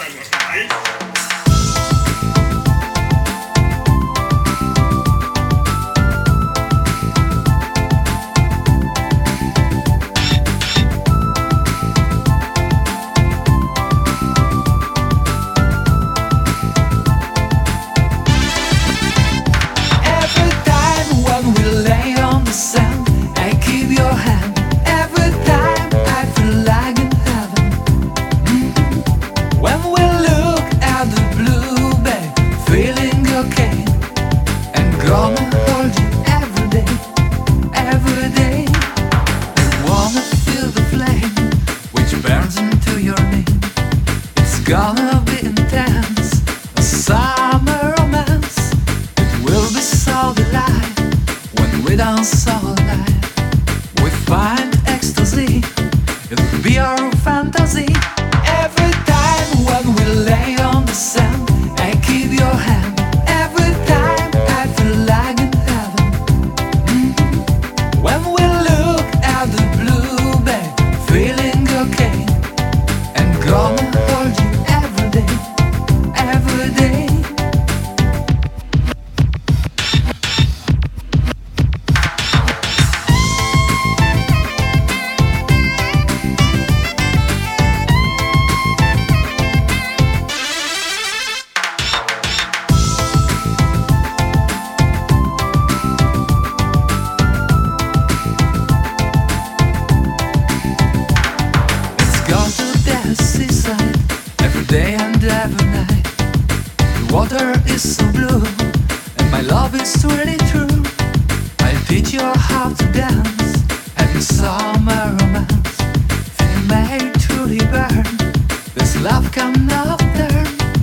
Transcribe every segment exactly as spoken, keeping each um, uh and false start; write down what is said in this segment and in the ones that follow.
Gonna be intense, a summer romance. It will be so delight when we dance all night. We find ecstasy, it'll be our fantasy. Every time when we lay on the sand, I keep your hand. Every time I feel like in heaven. Mm-hmm. When we look at the blue bay, feeling okay, and gonna hold you every day, every day. Day and every night, the water is so blue, and my love is really true. I'll teach you how to dance, having summer romance. If you may truly burn, this love cannot turn.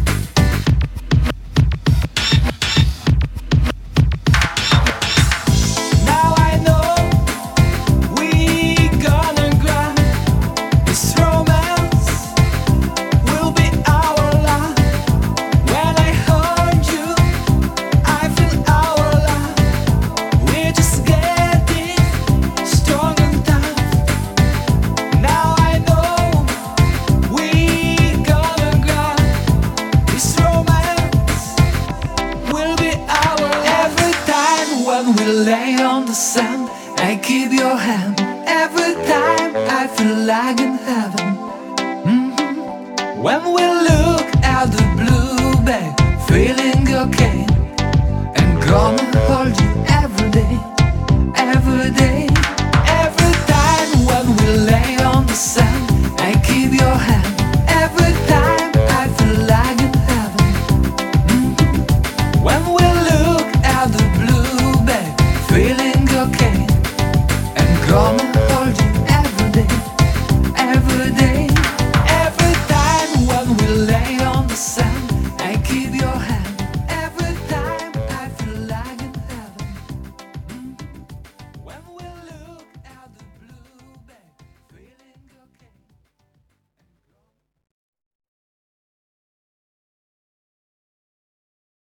When we lay on the sand, I keep your hand. Every time I feel like in heaven. Mm-hmm. When we look at the blue bay, feeling okay, and gonna hold you